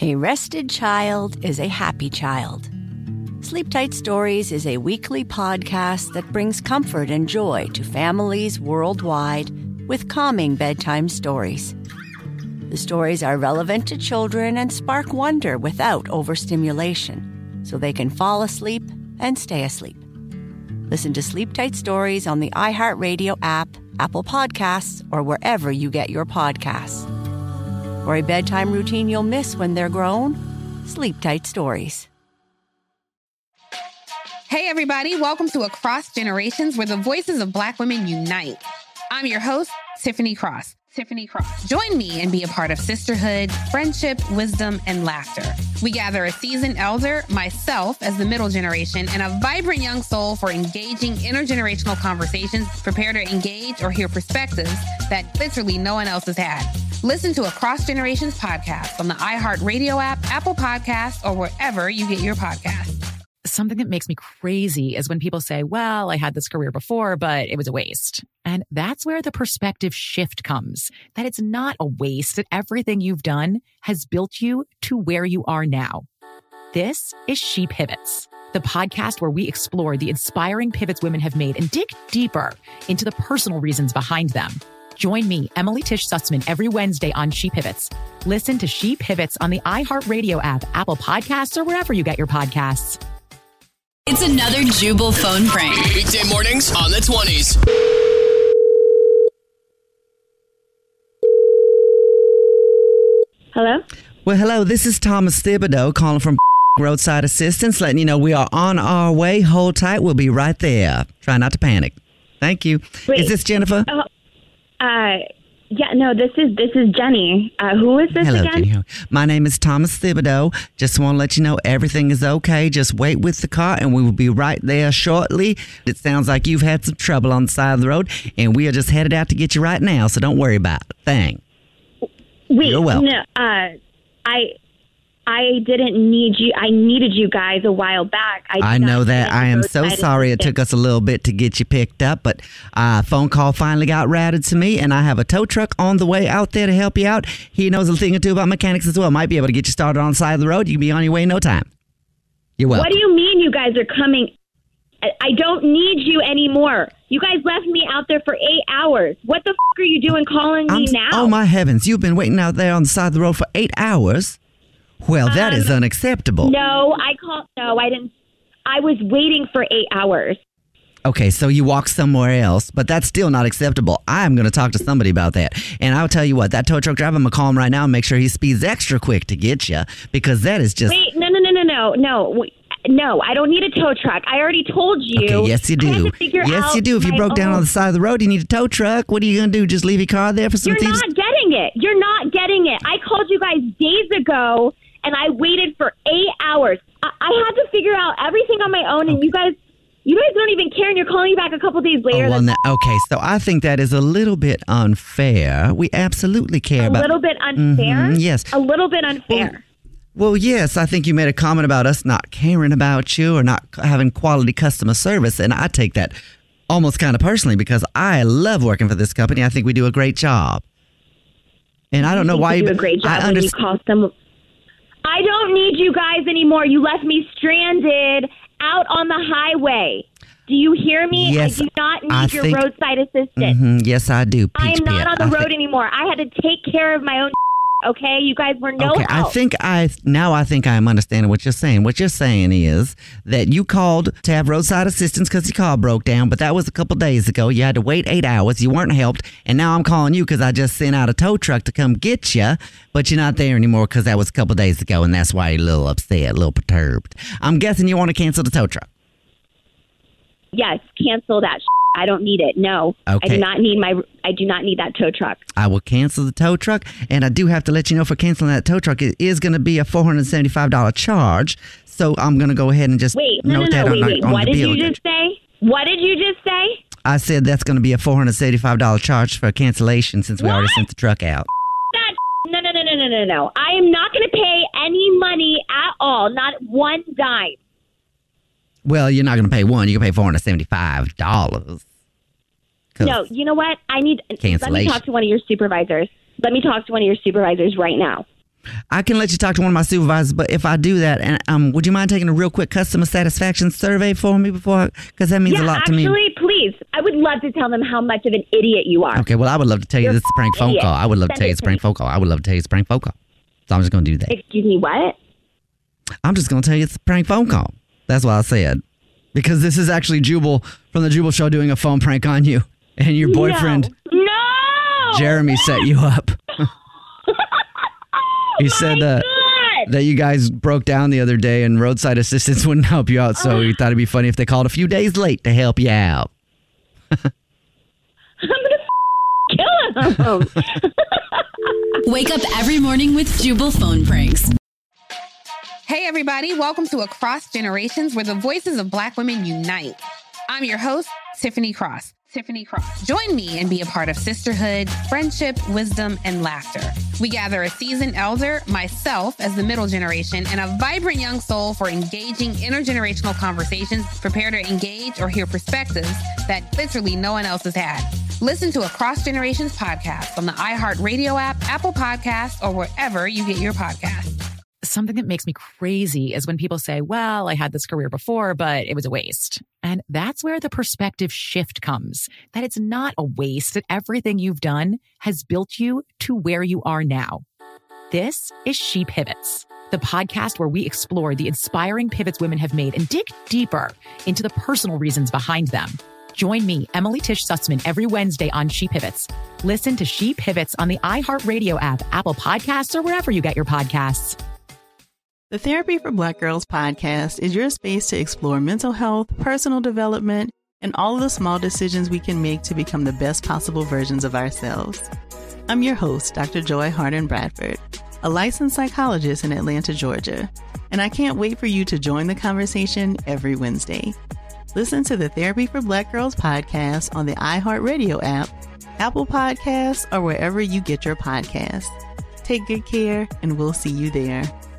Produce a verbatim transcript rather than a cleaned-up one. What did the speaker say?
A rested child is a happy child. Sleep Tight Stories is a weekly podcast that brings comfort and joy to families worldwide with calming bedtime stories. The stories are relevant to children and spark wonder without overstimulation, so they can fall asleep and stay asleep. Listen to Sleep Tight Stories on the iHeartRadio app, Apple Podcasts, or wherever you get your podcasts. For a bedtime routine you'll miss when they're grown, Sleep Tight Stories. Hey, everybody. Welcome to Across Generations, where the voices of Black women unite. I'm your host, Tiffany Cross. Tiffany Cross. Join me and be a part of sisterhood, friendship, wisdom, and laughter. We gather a seasoned elder, myself as the middle generation, and a vibrant young soul for engaging intergenerational conversations. Prepare to engage or hear perspectives that literally no one else has had. Listen to Across Generations podcast on the iHeartRadio app, Apple Podcasts, or wherever you get your podcasts. Something that makes me crazy is when people say, well, I had this career before, but it was a waste. And that's where the perspective shift comes, that it's not a waste, that everything you've done has built you to where you are now. This is She Pivots, the podcast where we explore the inspiring pivots women have made and dig deeper into the personal reasons behind them. Join me, Emily Tish Sussman, every Wednesday on She Pivots. Listen to She Pivots on the iHeartRadio app, Apple Podcasts, or wherever you get your podcasts. It's another Jubal phone prank. Weekday mornings on the twenties. Hello? Well, hello. This is Thomas Thibodeau calling from Roadside Assistance, letting you know we are on our way. Hold tight. We'll be right there. Try not to panic. Thank you. Wait, is this Jennifer? Oh, uh, yeah, no, this is this is Jenny. Uh, who is this Hello, again? Jenny. My name is Thomas Thibodeau. Just want to let you know everything is okay. Just wait with the car and we will be right there shortly. It sounds like you've had some trouble on the side of the road and we are just headed out to get you right now, so don't worry about a thing. Wait, You're welcome. no, uh, I I didn't need you. I needed you guys a while back. I, I know that. I am so sorry it took us a little bit to get you picked up, but a phone call finally got routed to me, and I have a tow truck on the way out there to help you out. He knows a thing or two about mechanics as well. Might be able to get you started on the side of the road. You can be on your way in no time. You're welcome. What do you mean you guys are coming? I don't need you anymore. You guys left me out there for eight hours. What the f*** are you doing calling me I'm, now? Oh, my heavens. You've been waiting out there on the side of the road for eight hours? Well, that um, is unacceptable. No, I called. No, I didn't. I was waiting for eight hours. Okay, so you walked somewhere else, but that's still not acceptable. I'm going to talk to somebody about that. And I'll tell you what, that tow truck driver, I'm going to call him right now and make sure he speeds extra quick to get you, because that is just... Wait, no, no, no, no, no, no. No, I don't need a tow truck. I already told you. Okay, yes, you do. Yes, you do. If you broke down own... on the side of the road, you need a tow truck. What are you going to do? Just leave your car there for some You're thieves? not getting it. You're not getting it. I called you guys days ago, and I waited for eight hours. I, I had to figure out everything on my own, and okay. you guys... You guys don't even care, and you're calling me back a couple days later. Oh, well, now, okay, so I think that is a little bit unfair. We absolutely care a about... A little bit unfair? Mm-hmm, yes. A little bit unfair. Well, well, yes, I think you made a comment about us not caring about you or not having quality customer service, and I take that almost kind of personally because I love working for this company. I think we do a great job. And I don't know why you you... do a great job I when underst- you call some... I don't need you guys anymore. You left me stranded out on the highway. Do you hear me? Yes, I do not need I your think, roadside assistant. Mm-hmm, yes, I do. I am not Pit. on the I road think, anymore. I had to take care of my own. Okay, you guys were no okay, help. I think I now I think I'm understanding what you're saying. What you're saying is that you called to have roadside assistance because your car broke down, but that was a couple days ago. You had to wait eight hours. You weren't helped, and now I'm calling you because I just sent out a tow truck to come get you, but you're not there anymore because that was a couple days ago, and that's why you're a little upset, a little perturbed. I'm guessing you want to cancel the tow truck. Yes, cancel that. I don't need it. No, okay. I do not need my. I do not need that tow truck. I will cancel the tow truck, and I do have to let you know for canceling that tow truck, it is going to be a four hundred seventy-five dollars charge. So I'm going to go ahead and just wait. note No, no, that no. on, Wait, wait. on What the did bill. you just say? What did you just say? I said that's going to be a four hundred seventy-five dollars charge for a cancellation since we What? already sent the truck out. That no, no, no, no, no, no, no. I am not going to pay any money at all. Not one dime. Well, you're not going to pay one. You're going to pay four hundred seventy-five dollars. No, you know what? I need. Let me Cancellation. talk to one of your supervisors. Let me talk to one of your supervisors right now. I can let you talk to one of my supervisors, but if I do that, and um, would you mind taking a real quick customer satisfaction survey for me before? Because that means yeah, a lot actually, to me. Please. I would love to tell them how much of an idiot you are. Okay, well, I would love to tell you You're this is a prank phone idiot. call. I would love Send to tell you it it's a to prank me. phone call. I would love to tell you it's a prank phone call. So I'm just going to do that. Excuse me, what? I'm just going to tell you it's a prank phone call. That's what I said. Because this is actually Jubal from the Jubal Show doing a phone prank on you. And your boyfriend, No! no! Jeremy, set you up. He said uh, God! that you guys broke down the other day and roadside assistance wouldn't help you out. So he thought it'd be funny if they called a few days late to help you out. I'm going to kill him. Wake up every morning with Jubal phone pranks. Hey, everybody. Welcome to Across Generations, where the voices of Black women unite. I'm your host, Tiffany Cross. Tiffany Cross. Join me and be a part of sisterhood, friendship, wisdom, and laughter. We gather a seasoned elder, myself as the middle generation, and a vibrant young soul for engaging intergenerational conversations. Prepare to engage or hear perspectives that literally no one else has had. Listen to Across Generations podcast on the iHeartRadio app, Apple Podcasts, or wherever you get your podcasts. Something that makes me crazy is when people say, well, I had this career before, but it was a waste. And that's where the perspective shift comes, that it's not a waste, that everything you've done has built you to where you are now. This is She Pivots, the podcast where we explore the inspiring pivots women have made and dig deeper into the personal reasons behind them. Join me, Emily Tish Sussman, every Wednesday on She Pivots. Listen to She Pivots on the iHeartRadio app, Apple Podcasts, or wherever you get your podcasts. The Therapy for Black Girls podcast is your space to explore mental health, personal development, and all of the small decisions we can make to become the best possible versions of ourselves. I'm your host, Doctor Joy Harden Bradford, a licensed psychologist in Atlanta, Georgia, and I can't wait for you to join the conversation every Wednesday. Listen to the Therapy for Black Girls podcast on the iHeartRadio app, Apple Podcasts, or wherever you get your podcasts. Take good care, and we'll see you there.